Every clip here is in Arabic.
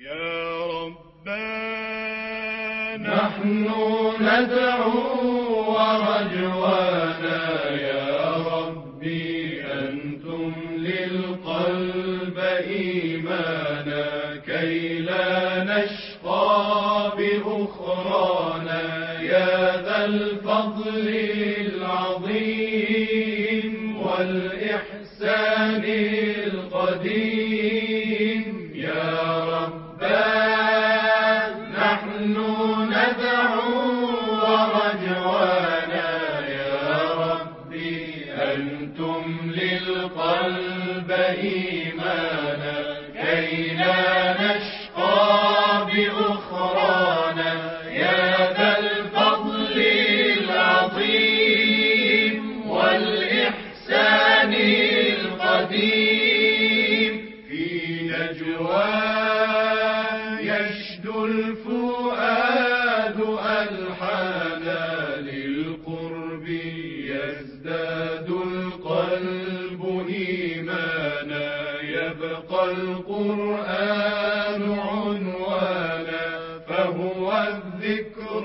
يا ربنا نحن ندعو ورجوانا يا ربي أن تملي القلب إيمانا كي لا نشقى بأخرانا يا ذا الفضل العظيم والإحسان القديم يا ربنا نحن ندعو ورجوانا يا ربي أن تملي القلب إيمانا كي لا نشقى بأخرانا يا ذا الفضل العظيم والإحسان القديم في نجوى يشدو الفؤاد ألحانا للقرب يزداد القلب إيمانا يبقى القرآن عنوانا فهو الذكر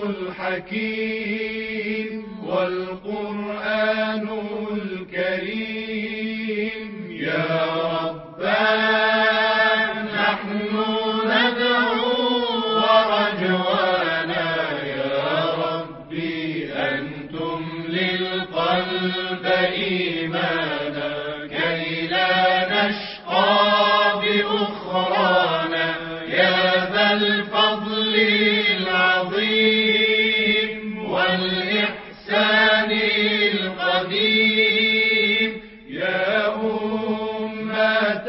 الحكيم والقرآن الكريم يا ربنا نحن ندعو ورجوانا يا ربي أن تملي القلب إيمانا كي لا نشقى بأخرانا يا ذا الفضل العظيم والإحسان القديم يا أمة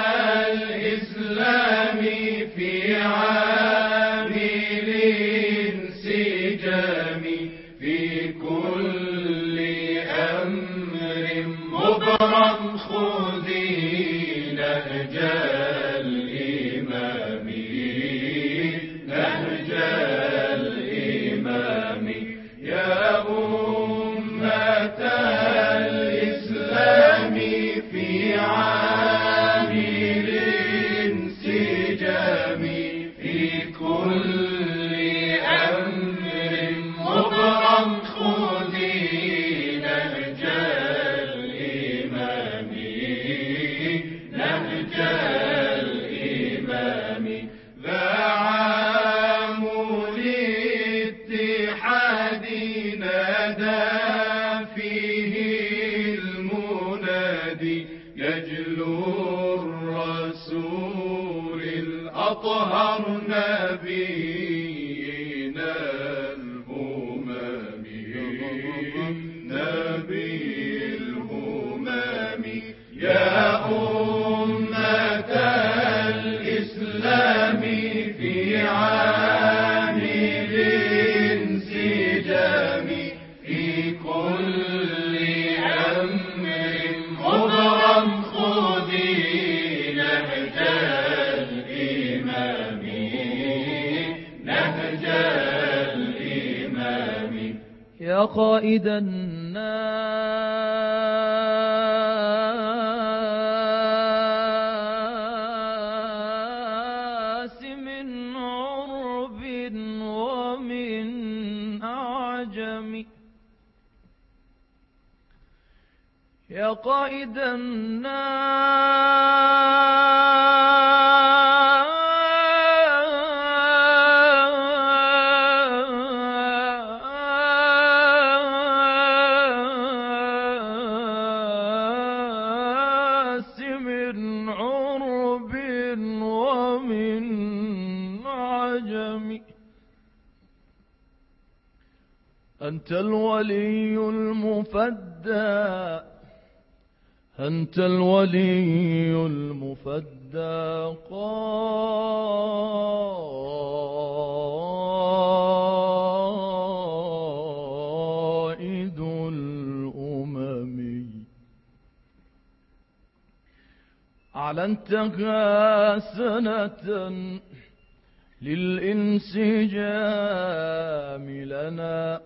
الإسلام في عامل انسجام في كل أمر مبرم خذي نهج الإمام نهج الإمام يا أمة الإسلام في عامل انسجام في كل أمر مبرم خذي نهج الإمام نهج الإمام ذا عام الاتحاد نادى فيه المنادي يجلو الرسول الأطهر نبينا الهمم نبي الهمم يا أمة الإسلام في عامل انسجام في كل أمر مبرم خذي نهج الإمام نهج الإمام يا قائد الناس من عرب ومن أعجم يا قائد الناس من عرب ومن عجم أنت الولي المفدى أنت الولي المفدى قائد الأمم أعلنتها سنة للانسجام لنا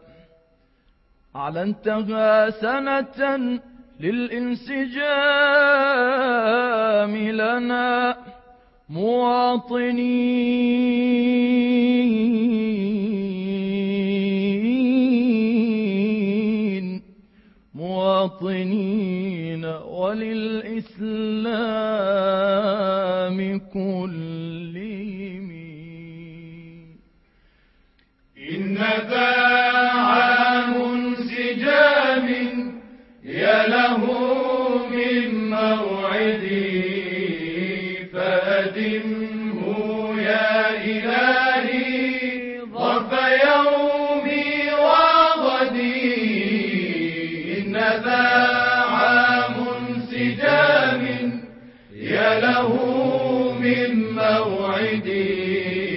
أعلنتها سنة للانسجام لنا مواطنين وللإسلام كلهم. إن ذا عام انسجام يا له من موعدي، فأدمه يا إلهي ظرف يومي وغدي. إن ذا عام انسجام يا له من موعدي،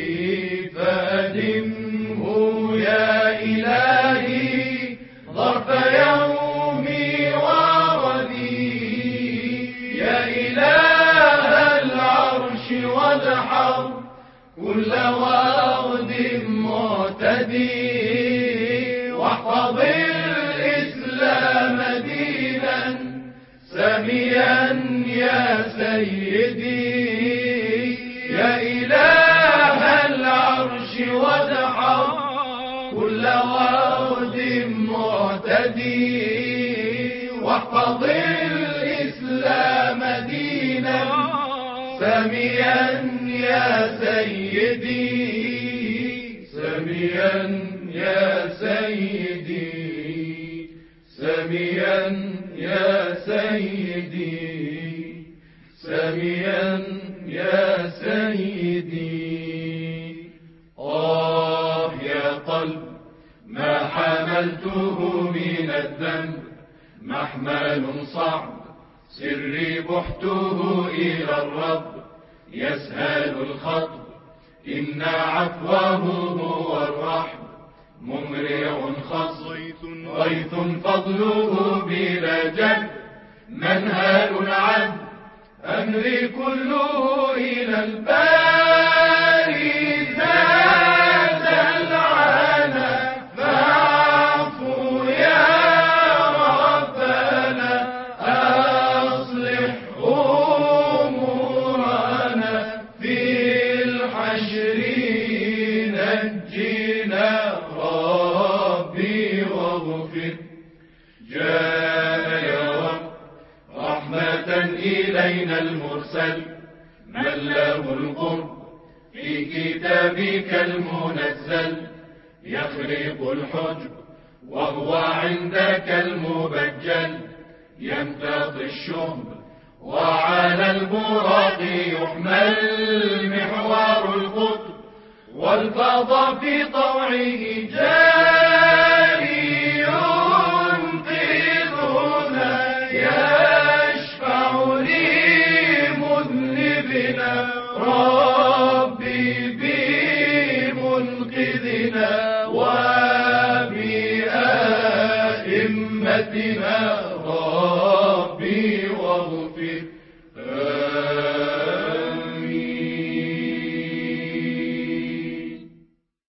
فأدمه يا إلهي ظرف يومي وغدي. يا إله العرش وادحر كل وغد معتدي، واحفظ الإسلام دينا ساميا يا سيدي. يا إله العرش وادحر كل وغد معتدي، واحفظ الإسلام دينا ساميا يا سيدي. ساميا يا سيدي، ساميا يا سيدي، ساميا يا سيدي. يا قلب ما حملته من الذنب، محمل صعب سري بحته إلى الرب. يسهل الخطب إن عفوه هو الرحم، ممرع خص غيث فضله بلا جد. منهال عد أمري كله إلى الباري، زاد العنا فاعفو يا ربنا، أصلح أمورنا في الحشر، نجنا ربي واغفر. جاء يا رب رحمة إلينا المرسل، من له القرب في كتابك المنزل. يخرق الحجب وهو عندك المبجل، يمتطي الشهب وعلى البراق يحمل. محور القطب والفضاء في طوعه جاري، ينقذنا يشفع لمذنبنا، ربي بمنقذنا وبأئمتنا، ربي واغفر.